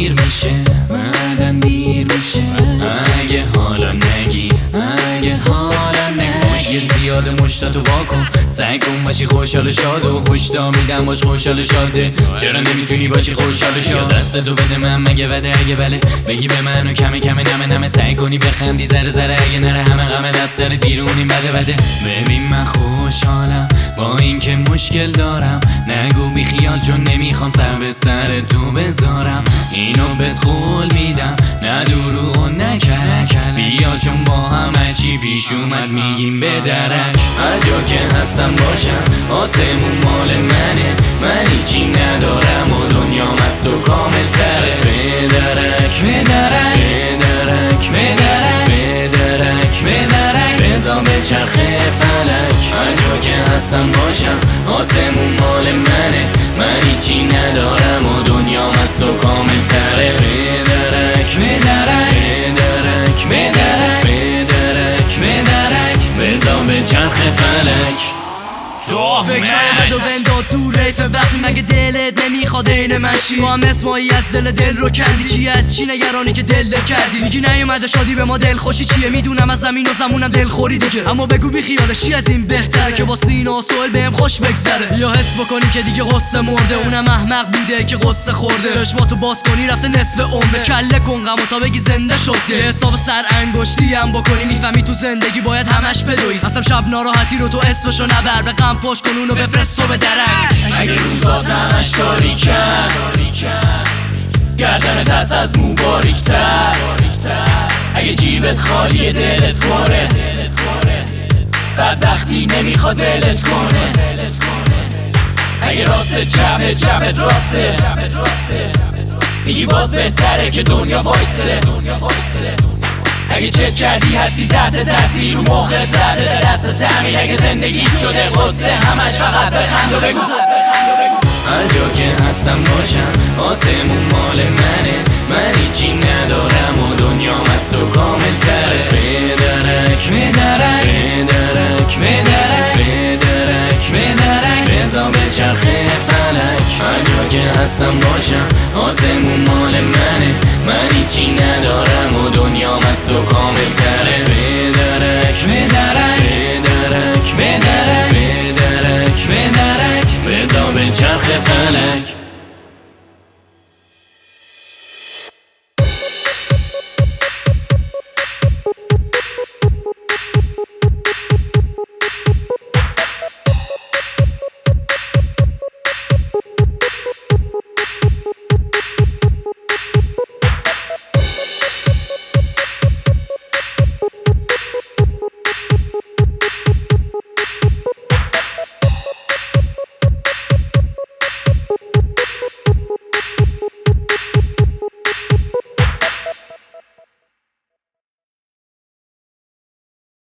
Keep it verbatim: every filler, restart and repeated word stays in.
دیر میشه، بعدن دیر میشه. اگه حالا نگی، اگه حالا نگی، مشکل زیاده مشتاتو واکن، سعی کن باشی خوشحال شاد و خوشتا میدم باش خوشحال شاده. چرا نمیتونی باشی خوشحال شاد؟ دستتو بده من مگه بده؟ اگه بله بگی به من و کمه کمه نمه نمه، سعی کنی بخندی ذره ذره، اگه نره همه غمه دست داره بیرونیم بده بده. ببین من خوشحالم با اینکه مشکل دارم، نگو بی خیال چون نمیخوام سر به سر تو بذارم. اینو بهت قول میدم نه دروغ و نکلک، بیا چون با همه چی پیش اومد میگیم به درک. هر جا که هستم باشم آسمون مال منه، من هیچی ندارم و دنیام از تو کامل تره. به درک به درک به درک به درک به درک به درک، بزا به چرخه فلک. هر جا که هستم باشم آسمون مال منه، من هیچی ندارم و دنیام از تو کامل تره. به درک به درک به درک به درک به درک به درک، بزا به چرخه فلک. تو فکر بد و بنداد دور ریف وقتی مگه دلت نمیخواد این من شی؟ تو هم اسمایی از دل دل رو کندی، چی از چی نگرانی که دل دل کردی؟ میگی نیومده شادی به ما دل خوشی چیه؟ میدونم از زمین و زمونم دل خوری دیگه، اما بگو بی خیالش چی از این بهتره که با سینا و سوال بهم خوش بگذره. یا حس بکنی که دیگه قصه مرده، اونم احمق بوده که قصه خورده. چشماتو باز کنی رفته نصف عمره، کله کن غمو تا بگی زنده شده. حساب سر انگشتی هم بکنی میفهمی تو زندگی باید همش بدوی. اصلا شب ناراحتی رو تو اسمشو نبر، به غم پشت کن اونو بفرست تو به درک. اگه روزات همش تاریکن، گردنت هست از مو باریکتر، اگه جیبت خالیه دلت پره، بدبختی نمیخواد دلت کنه. اگه راست چپه چپت راسته، میگی باز بهتره که دنیا وایسته. اگه چت کردی هستی تحت تاثیر و مخت زده دست تعمیر، اگه زندگی شده قصه همش فقط بخند و بگو. هر جا که هستم باشم آسمون مال منه، من هیچی ندارم و دنیام از تو کامل تره. به درک به درک به درک به درک به درک به درک، بزا به چرخه فلک. هر جا که هستم باشم آسمون مال منه، من هیچی ندارم و دنیام از تو کامل تره. به درک به درک